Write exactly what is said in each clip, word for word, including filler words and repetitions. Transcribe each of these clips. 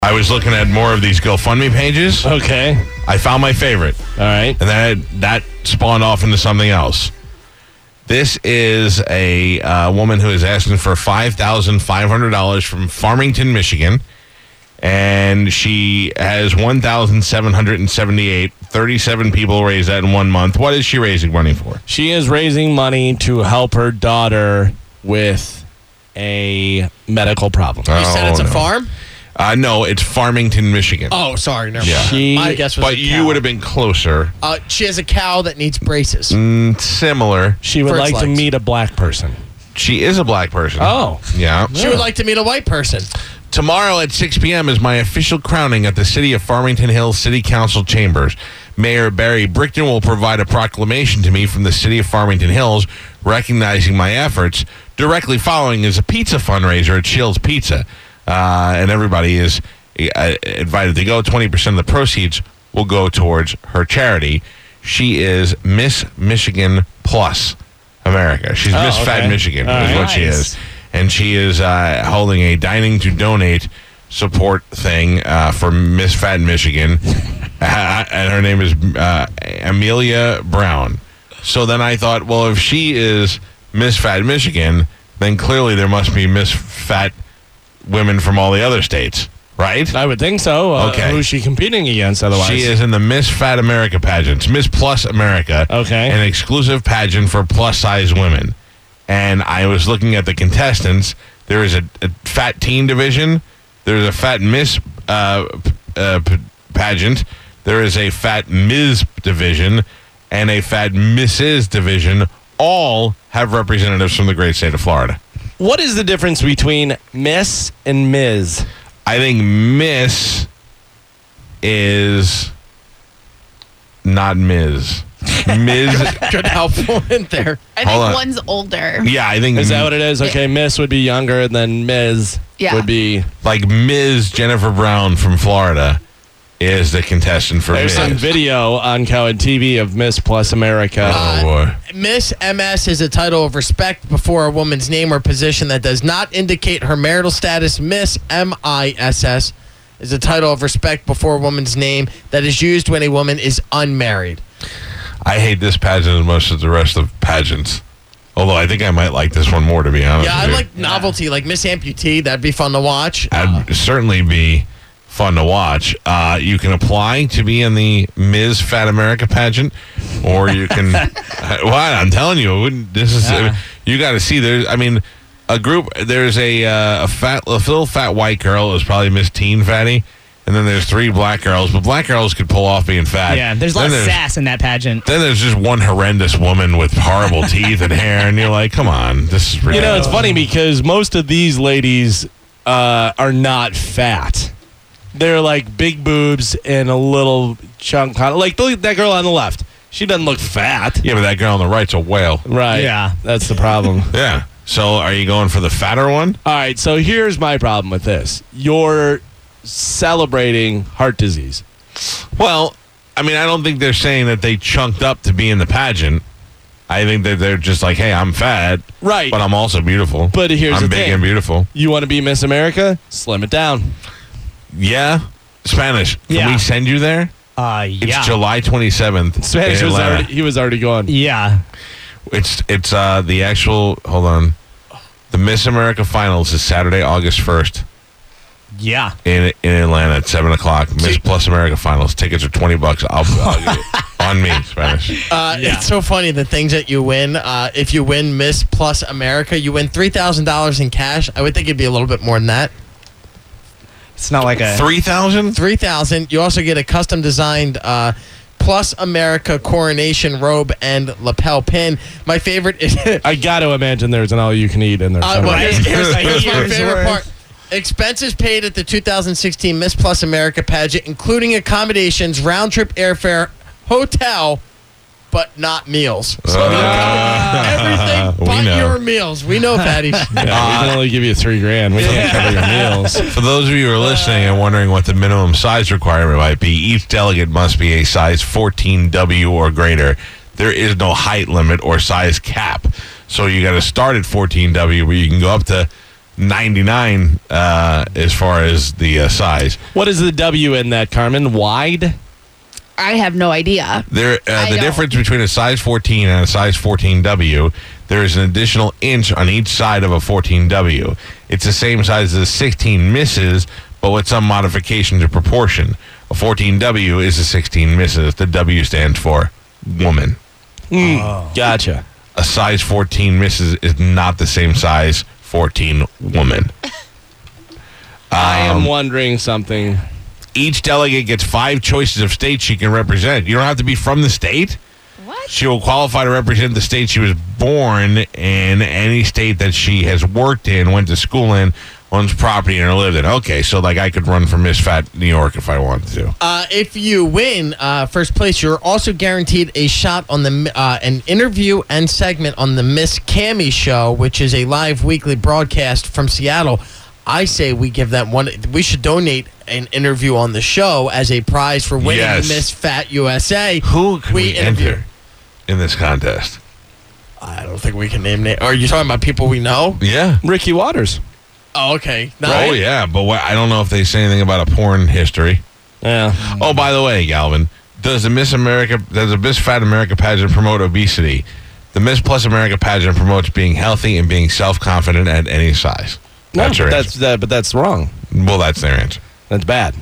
I was looking at more of these GoFundMe pages. Okay. I found my favorite. All right. And then that spawned off into something else. This is a uh, woman who is asking for five thousand five hundred dollars from Farmington, Michigan. And she has one thousand seven hundred seventy-eight. thirty-seven people raised that in one month. What is she raising money for? She is raising money to help her daughter with a medical problem. You said it's Oh, a no. farm? Uh, no, it's Farmington, Michigan. Oh, sorry. Never Yeah. mind. She- My guess was but a you cow. would have been closer. Uh, she has a cow that needs braces. Mm, similar. She would For its like to legs. meet a black person. She is a black person. Oh. Yeah. She would like to meet a white person. Tomorrow at six p.m. is my official crowning at the City of Farmington Hills City Council chambers. Mayor Barry Brickton will provide a proclamation to me from the City of Farmington Hills recognizing my efforts. Directly following is a pizza fundraiser at Shill's Pizza. Uh, and everybody is uh, invited to go. twenty percent of the proceeds will go towards her charity. She is Miss Michigan Plus America. She's Oh, Miss okay. Fat Michigan All is right. what she Nice. is. And she is uh, holding a Dining to Donate support thing uh, for Miss Fat Michigan. uh, and her name is uh, Amelia Brown. So then I thought, well, if she is Miss Fat Michigan, then clearly there must be Miss Fat women from all the other states, right? I would think so. Uh, Okay. Who's she competing against otherwise? She is in the Miss Fat America pageants, Miss Plus America. Okay. An exclusive pageant for plus-size women. And I was looking at the contestants. There is a, a fat teen division. There's a fat Miss uh, p- uh, p- pageant. There is a fat Miz division and a fat Missus division. All have representatives from the great state of Florida. What is the difference between Miss and Miz? I think Miss is not Miz. Miz. Good helpful in there. I Hold think on. one's older. Yeah, I think Is that what it is? Okay, Miss would be younger, and then Miz Yeah. would be. like Miz Jennifer Brown from Florida is the contestant for There's Miz. some video on Cowan T V of Miss Plus America. Oh boy. Miss M S is a title of respect before a woman's name or position that does not indicate her marital status. Miss M I S S is a title of respect before a woman's name that is used when a woman is unmarried. I hate this pageant as much as the rest of pageants. Although I think I might like this one more, to be honest Yeah, I with you. like novelty, like Miss Amputee. That'd be fun to watch. That'd certainly be fun to watch. Uh, you can apply to be in the Miz Fat America pageant, or you can. What I'm telling you, it wouldn't- this is Yeah. you got to see. There's, I mean, a group. There's a uh, a fat, a little fat white girl is probably Miss Teen Fatty, and then there's three black girls. But black girls could pull off being fat. Yeah, there's a Then lot of sass in that pageant. Then there's just one horrendous woman with horrible teeth and hair, and you're like, come on, this is ridiculous. You know, it's funny because most of these ladies uh, are not fat. They're like big boobs and a little chunk. Like look at that girl on the left. She doesn't look fat. Yeah, but that girl on the right's a whale. Right. Yeah. That's the problem. Yeah. So are you going for the fatter one? All right. So here's my problem with this. You're celebrating heart disease. Well, I mean, I don't think they're saying that they chunked up to be in the pageant. I think that they're just like, hey, I'm fat, Right. but I'm also beautiful. But here's I'm the big thing. and beautiful. You want to be Miss America? Slim it down. Yeah. Spanish. Can Yeah. we send you there? Uh, It's yeah. July twenty-seventh. Spanish in was Atlanta. already, he was already gone. Yeah. It's it's uh the actual hold on. The Miss America Finals is Saturday, August first Yeah. in in Atlanta at seven o'clock. Miss Plus America Finals. Tickets are twenty bucks. I'll, I'll give you on me, Spanish. Uh, Yeah. It's so funny the things that you win. Uh, if you win Miss Plus America, you win three thousand dollars in cash. I would think it'd be a little bit more than that. It's not like a. Three thousand? three thousand dollars. You also get a custom designed uh, Plus America coronation robe and lapel pin. My favorite is. uh, I got to imagine there's an all-you-can-eat in there. well, somewhere. here's, here's, here's my Years favorite worth. part. Expenses paid at the two thousand sixteen Miss Plus America pageant, including accommodations, round-trip airfare, hotel, but not meals. So they're covering everything we but know. your meals. We know, fatties. Yeah, we can only give you three grand. We can't cover your meals. For those of you who are listening and wondering what the minimum size requirement might be, each delegate must be a size fourteen W or greater. There is no height limit or size cap. So you got to start at fourteen W, where you can go up to ninety-nine uh, as far as the uh, size. What is the W in that, Carmen? Wide? I have no idea. There, uh, I the don't. difference between a size fourteen and a size fourteen W, there is an additional inch on each side of a fourteen W. It's the same size as a sixteen misses, but with some modification to proportion. A fourteen W is a sixteen misses. The W stands for woman. Mm, Gotcha. A size fourteen misses is not the same size fourteen woman. I am Um, wondering something. Each delegate gets five choices of states she can represent. You don't have to be from the state. What? She will qualify to represent the state she was born in, any state that she has worked in, went to school in, owns property in, or lived in. Okay, so like I could run for Miss Fat New York if I wanted to. Uh, if you win uh, first place, you're also guaranteed a shot on the uh, an interview and segment on the Miss Cami Show, which is a live weekly broadcast from Seattle. I say we give them one. We should donate an interview on the show as a prize for winning Yes. Miss Fat U S A. Who can we, interview. enter in this contest? I don't think we can name name. Are you talking about people we know? Yeah. Ricky Waters. Oh, okay. No, Oh, yeah, but what, I don't know if they say anything about a porn history. Yeah. Oh, by the way, Galvin, does the Miss America, does the Miss Fat America pageant promote obesity? The Miss Plus America pageant promotes being healthy and being self-confident at any size. No, That's but your that's answer. that, but that's wrong. Well, that's their answer. That's bad.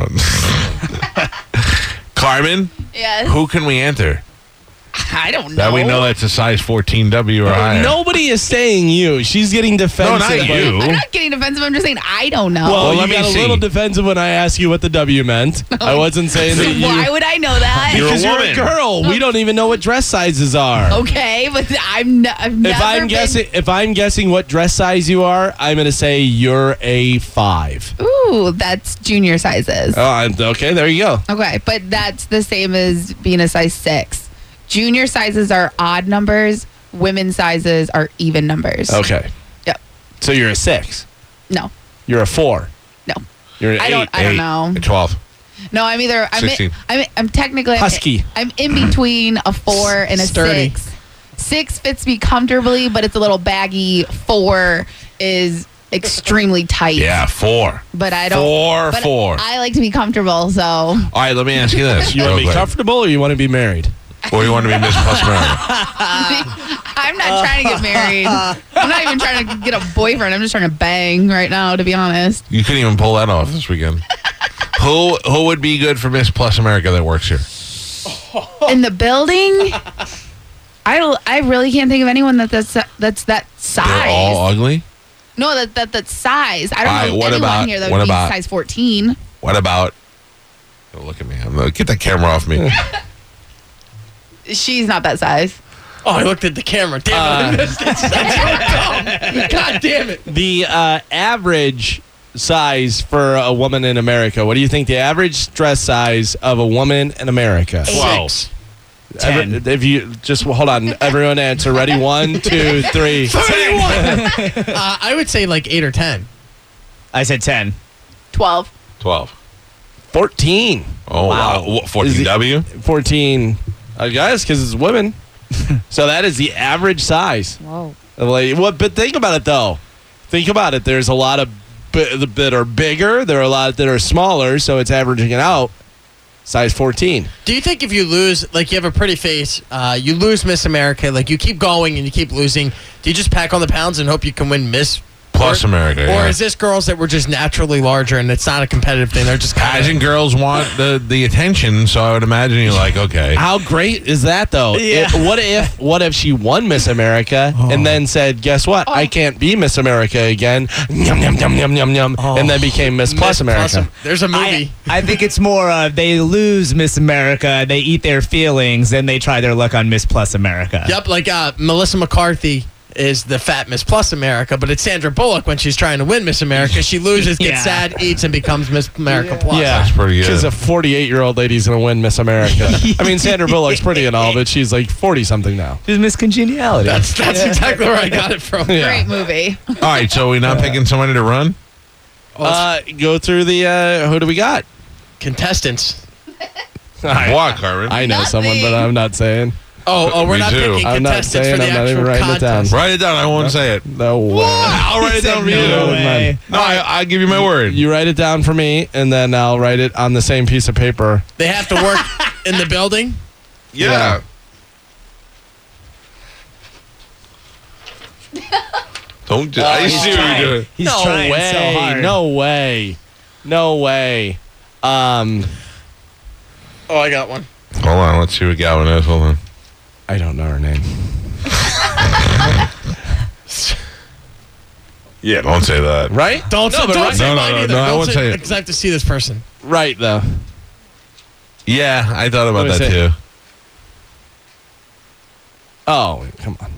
Carmen, Yes. who can we enter? I don't know. That we know that's a size fourteen W or higher. Nobody is saying you. She's getting defensive. not but- you. I'm not getting defensive. I'm just saying I don't know. Well, Well, you let me got a see. little defensive when I asked you what the W meant. I wasn't saying that you. Why would I know that? You're a Because you're a woman. girl. We don't even know what dress sizes are. Okay, but I'm n- I've never If I'm been- guessing, if I'm guessing what dress size you are, I'm going to say you're a five. Ooh, that's junior sizes. Oh, I'm- okay, there you go. Okay, but that's the same as being a size six. Junior sizes are odd numbers. Women's sizes are even numbers. Okay, Yep. so you're a six. No. You're a four. No. You're an I eight. don't. I don't Eight, know. twelve. No, I'm either. I'm. sixteen. In, I'm. I'm technically I'm- Husky. I'm in between a four and a Sturdy. six. Six fits me comfortably, but it's a little baggy. Four is extremely tight. Yeah, four. But I don't. Four, but four. I like to be comfortable, so. All right, let me ask you this. You want real to be quick. comfortable or you want to be married? Or you want to be Miss Plus America? I'm not trying to get married. I'm not even trying to get a boyfriend. I'm just trying to bang right now, to be honest. You couldn't even pull that off this weekend. who who would be good for Miss Plus America that works here? In the building, I don't- I really can't think of anyone that that's that's that size. They're all ugly? No, that that that size. I don't All right, know what anyone about- here that what would be about- size fourteen. What about... Oh, look at me. I'm gonna get that camera off me. She's not that size. Oh, I looked at the camera. Damn it. I missed it. That's so dumb. God damn it. The uh, average size for a woman in America. What do you think the average dress size of a woman in America? Twelve. Six. Every- if you just hold on, everyone answer. Ready? One, two, three. Uh, I would say like eight or ten. I said ten. Twelve. Twelve. Fourteen. Oh, wow. Wow. What, fourteen W? Fourteen. I guess because it's women. So that is the average size. Whoa. Like, what? But think about it though. Think about it. There's a lot of bi- that are bigger. There are a lot that are smaller. So it's averaging it out. Size fourteen. Do you think if you lose, like you have a pretty face, uh, you lose Miss America, like you keep going and you keep losing, do you just pack on the pounds and hope you can win Miss Plus or, America, Or yeah. is this girls that were just naturally larger and it's not a competitive thing? They're just kind Pageant girls want the, the attention, so I would imagine you're like, okay. How great is that though? Yeah. If- what if what if she won Miss America and then said, "Guess what? I can't be Miss America again." Yum yum yum yum yum yum, and then became Miss Plus America. There's a movie. I, I think it's more uh, they lose Miss America, they eat their feelings, then they try their luck on Miss Plus America. Yep, like uh, Melissa McCarthy is the fat Miss Plus America, but it's Sandra Bullock when she's trying to win Miss America. She loses, gets Yeah. sad, eats, and becomes Miss America Plus. Yeah, That's pretty good. Because a forty-eight-year-old lady's gonna win Miss America. I mean, Sandra Bullock's pretty and all, but she's like forty something now. She's Miss Congeniality. That's that's exactly where I got it from. Yeah. Great movie. All right, so we're not picking somebody to run? Uh, go through the. Uh, who do we got? Contestants. What, Carmen? I know Nothing. someone, but I'm not saying. Oh, oh, we're Me not too. picking I'm not contestants saying, for the I'm not even actual writing it down. contest. Write it down. I won't say it. No way. I'll write it down for you. no way. No, I, I'll give you my word. You write it down for me, and then I'll write it on the same piece of paper. They have to work in the building. Yeah. Don't do I he's see what trying. you're doing. He's no trying way. so hard. No way. No way. Um, Oh, I got one. Hold on. Let's see what Galvin is. Hold on. I don't know her name. Yeah, don't say that. Right? Don't, No, say, but don't right- say No, no, mine no, either. no, I Don't won't say it. Because I have to see this person. Right, though. Yeah, I thought about What that is it? too. Oh, come on.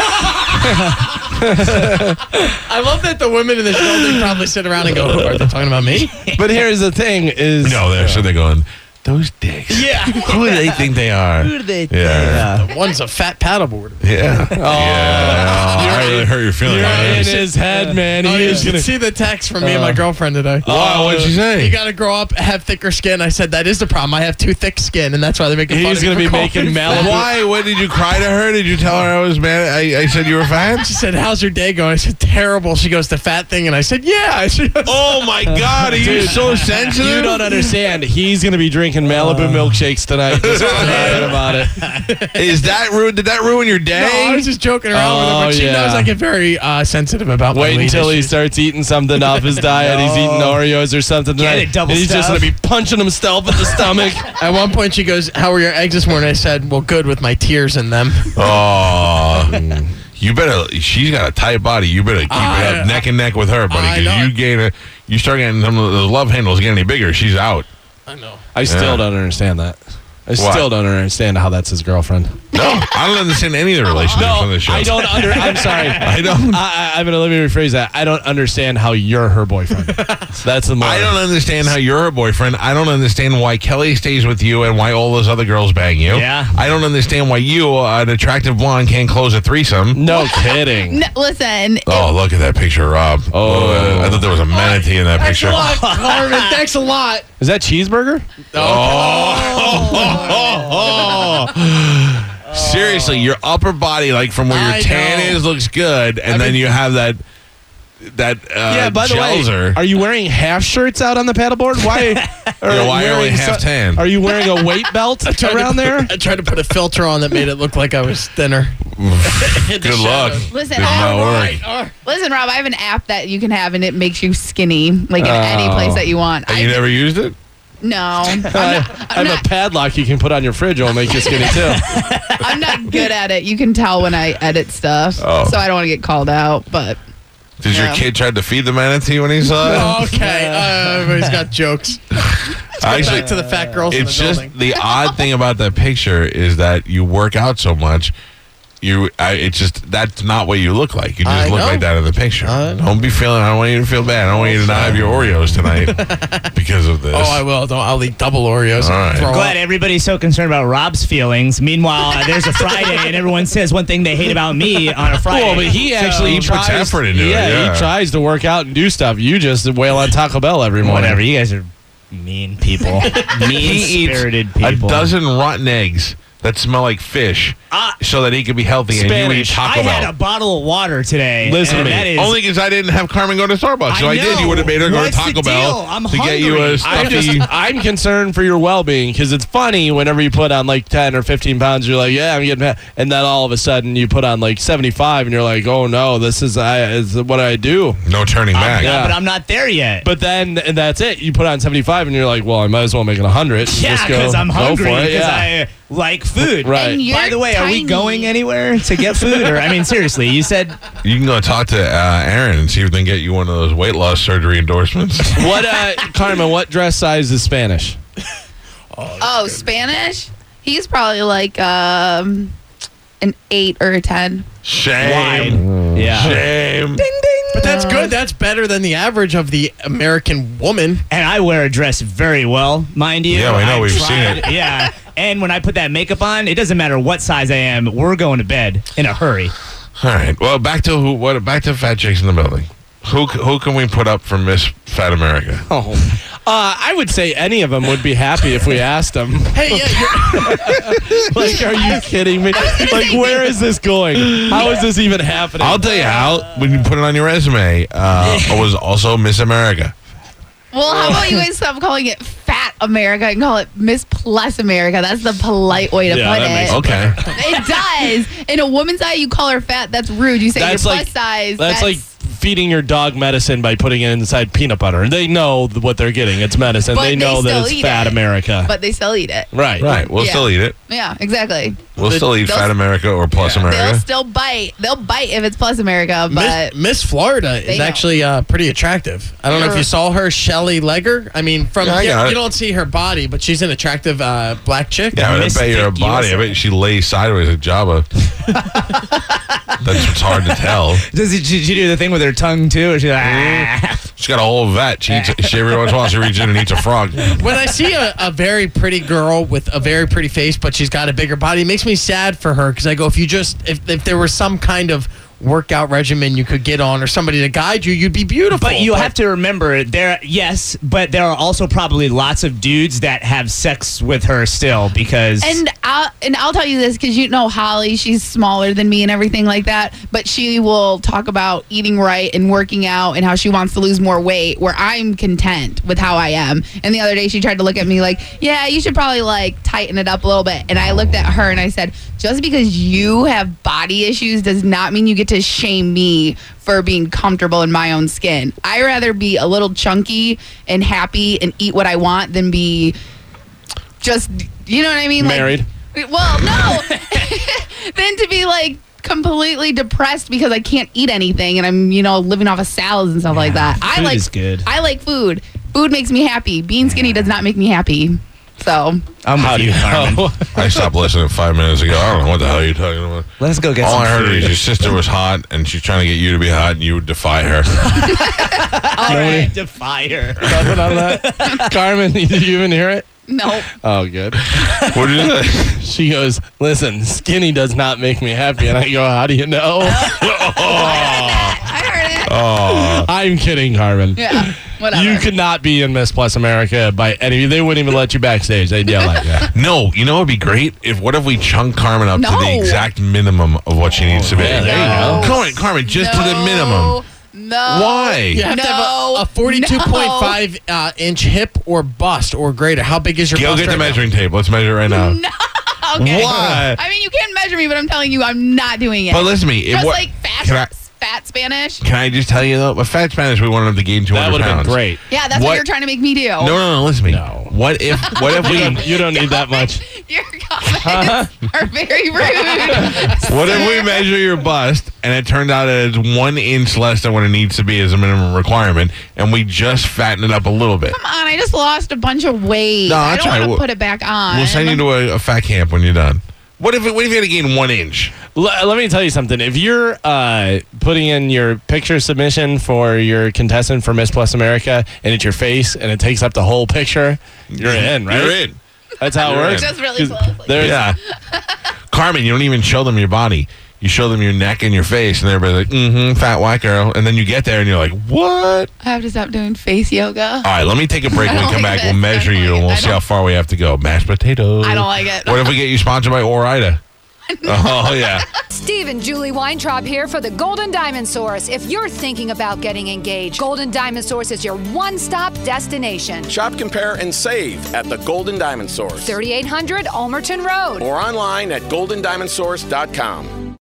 I love that the women in this building probably sit around and go, "Who are they talking about me?" But here's the thing is... No, they're so they're going, those dicks. Yeah. Who do they think they are? Who do they think? Yeah. One's a fat paddleboard. Yeah. Yeah. I really hurt your feelings. You're man. in his head, man. Oh, He you is should gonna... see the text from me and my Uh, girlfriend today. Wow, what'd she say? You got to grow up, have thicker skin. I said, that is the problem. I have too thick skin, and that's why they're making fun He's of me gonna for be calling making me fat. Malibu- Why? What did you cry to her? Did you tell her I was mad? I, I said you were fat? She said, how's your day going? I said, terrible. She goes, the fat thing. And I said, yeah. I said, Oh my God, are you Dude, so sensitive? You don't understand. He's gonna be drinking Malibu milkshakes tonight. Just forget about it. Is that ruin? Did that ruin your day? no, I was just joking around with her, Oh, but she yeah. knows I get very uh, sensitive about my Wait weight until he issues. starts eating something off his diet. He's eating Oreos or something Get tonight. it, double and he's just stuff. gonna be punching himself in the stomach. At one point, she goes, how were your eggs this morning? I said, well, good with my tears in them. Oh, you better. She's got a tight body. You better keep I- it up neck and neck with her, buddy. I Because know. you gain a, you start getting some of those love handles get any bigger. She's out. I know. I still Yeah. don't understand that. I What? still don't understand how that's his girlfriend. No, I don't understand any of the relationships on this show. I don't under. I'm sorry. I don't. I, I, I'm gonna let me rephrase that. I don't understand how you're her boyfriend. That's the more. I don't understand how you're her boyfriend. I don't understand why Kelly stays with you and why all those other girls bang you. Yeah. I don't understand why you, an attractive blonde, can't close a threesome. No kidding. No, listen. Oh, look at that picture, Rob. Oh. Uh, I thought there was a manatee in that Thanks picture. a lot, Carmen. Thanks a lot. Is that cheeseburger? Oh. Seriously, your upper body, like from where I your tan know. is, looks good, and I then mean- you have that that uh, yeah. By the way, Jelzer. are you wearing half shirts out on the paddleboard? Why? Or Yeah, why are you only wearing half tan? Are you wearing a weight belt Tried to around put- there? I tried to put a filter on that made it look like I was thinner. Good luck. Listen, Did not all work. Right, all right. Listen, Rob, I have an app that you can have, and it makes you skinny, like in any Oh. place that you want. And you I, never used it? no, I'm I, not, I I'm, have not, a padlock you can put on your fridge. It'll make you skinny too. I'm not good at it. You can tell when I edit stuff, Oh. so I don't want to get called out. But Did your Yeah. kid try to feed the manatee when he saw it? Okay, uh, everybody's got jokes. Actually, Back to the fat girls in the it's just building. the odd thing about that picture is that you work out so much. You, I, it's just that's not what you look like. You just I look know. like that in the picture. I know. Don't be feeling. I don't want you to feel bad. I don't want you to not have your Oreos tonight because of this. Oh, I will. Don't. I'll eat double Oreos. All right. Throw Glad up. everybody's so concerned about Rob's feelings. Meanwhile, uh, there's a Friday and everyone says one thing they hate about me on a Friday. Well, but he actually He puts tries, effort into it, yeah, yeah. he tries to work out and do stuff. You just wail on Taco Bell every morning. whatever. You guys are mean people. He eats Mean-spirited a people. dozen rotten eggs that smell like fish, Ah. so that he could be healthy. And you eat Spanish. Taco I Bell. had a bottle of water today. Listen and to me. that is- Only because I didn't have Carmen go to Starbucks. So I I, did. You know. would have made her go What's to Taco the Bell deal? I'm to get you a hungry. I'm stuffy. just I'm concerned for your well-being because it's funny whenever you put on like ten or fifteen pounds, you're like, yeah, I'm getting fat, and then all of a sudden you put on like seventy-five, and you're like, oh no, this is I is what I do. No turning back. Yeah, Yeah. but I'm not there yet. But then and that's it. You put on seventy-five, and you're like, well, I might as well make it one hundred. yeah, Just go- because I'm go hungry. for it, Because yeah. I like food. Right. And you're By the way, are we tiny. going anywhere to get food? Or I mean, seriously, you said You can go talk to uh, Aaron and see if they can get you one of those weight loss surgery endorsements. What, uh, Carmen? What dress size is Spanish? oh, Spanish. He's probably like um, an eight or a ten. Shame. yeah. Shame. But that's good. That's better than the average of the American woman. And I wear a dress very well, mind you. Yeah, we know. I've We've seen tried- it. Yeah. And when I put that makeup on, it doesn't matter what size I am. We're going to bed in a hurry. All right. Well, back to who? What? Back to fat chicks in the building. Who? c- Who can we put up for Miss Fat America? Oh, Uh, I would say any of them would be happy if we asked them. Hey, yeah, you're, Like, are you kidding me? Like, where is this going? How is this even happening? I'll tell you how. When you put it on your resume, uh, I was also Miss America. Well, how about you guys stop calling it Fat America and call it Miss Plus America? That's the polite way to Yeah, put that makes it. Okay. It does. In a woman's eye, you call her fat. That's rude. You say That's you're like plus size. That's, like feeding your dog medicine by putting it inside peanut butter. And they know th- what they're getting. It's medicine. But they they know that still it's eat Fat it. America. but they still eat it. right. Right. We'll Yeah. still eat it. Yeah, exactly. We'll still eat they'll- Fat America or Plus They'll America. still bite. They'll bite if it's Plus America, Miss, but Miss Florida They is know. actually uh, pretty attractive. I don't know if you saw her, Shelly Legger. I mean, from Yeah, I here, got you it. don't see her body, but she's an attractive uh, black chick. Yeah, but I Miss bet you her Vic body. I U S A. bet she lays sideways like Jabba. That's what's hard to tell. Does she, did she do the thing with her tongue too? Or she like, ah. She's got a whole vet. She, eats, she every once in a while she reaches in and eats a frog. When I see a, a very pretty girl with a very pretty face, but she's got a bigger body, it makes me sad for her because I go, if you just, if, if there was some kind of workout regimen you could get on or somebody to guide you, you'd be beautiful. But you have to remember, there, yes, but there are also probably lots of dudes that have sex with her still because. and I'll and I'll tell you this because you know Holly, she's smaller than me and everything like that, but she will talk about eating right and working out and how she wants to lose more weight. Where I'm content with how I am. And the other day she tried to look at me like, "Yeah, you should probably like tighten it up a little bit." And I looked at her and I said, "Just because you have body issues does not mean you get to shame me for being comfortable in my own skin. I'd rather be a little chunky and happy and eat what I want than be just, you know what I mean? Married. Like, well, no. Than to be like completely depressed because I can't eat anything and I'm, you know, living off of salads and stuff like that. I food like is good. I like food. Food makes me happy. Being skinny does not make me happy. So I'm How with do you, you Carmen. know? I stopped listening five minutes ago. I don't know what the hell you're talking about. Let's go get All some I heard food. is your sister was hot and she's trying to get you to be hot and you would defy her. All right, defy her. Nothing on that. Carmen, did you even hear it? no. Oh, good. What did you say? She goes, listen, skinny does not make me happy. And I go, how do you know? I heard it. Oh, I'm kidding, Carmen. Yeah. Whatever. You could not be in Miss Plus America by any. They wouldn't even let you backstage. They'd yell at you. no. You know what would be great? If what if we chunk Carmen up to No. the exact minimum of what she needs to be? yeah, there you go. Carmen, Carmen, just to the minimum. No. Why? You have to have No. a, a forty-two point five uh, inch hip or bust or greater. How big is your Go bust get the right now? measuring tape. Let's measure it right now. No. Okay. Why? I mean, you can't measure me, but I'm telling you, I'm not doing it. But listen to me. It, Just what, like fat, can I, fat Spanish. can I just tell you though? With fat Spanish, we wanted him to gain two That hundred would have pounds. been great. Yeah, that's what, What- you're trying to make me do. No, no, no. Listen to me. No. What if? What if You we? don't, you don't need that much. Your comments are very rude. What if we measure your bust and it turned out that it's one inch less than what it needs to be as a minimum requirement, and we just fatten it up a little bit? Come on, I just lost a bunch of weight. No, I that's don't right. want to We'll- put it back on. We'll send you to a, a fat camp when you're done. What if? What if you had to gain one inch? L- let me tell you something. If you're uh, putting in your picture submission for your contestant for Miss Plus America and it's your face and it takes up the whole picture, you're in, right? You're in. That's how it You're works. in. Just really 'Cause close. Like, there's- Yeah. Carmen, you don't even show them your body. You show them your neck and your face, and everybody's like, mm-hmm, fat white girl. And then you get there and you're like, what? I have to stop doing face yoga. All right, let me take a break. I When we don't come like back, we'll this. measure I don't you, and like we'll it. see I how don't- far we have to go. Mashed potatoes. I don't like it. What if we get you sponsored by Ore-Ida? Oh, yeah. Steve and Julie Weintraub here for the Golden Diamond Source. If you're thinking about getting engaged, Golden Diamond Source is your one-stop destination. Shop, compare, and save at the Golden Diamond Source. thirty-eight hundred Almerton Road. Or online at golden diamond source dot com.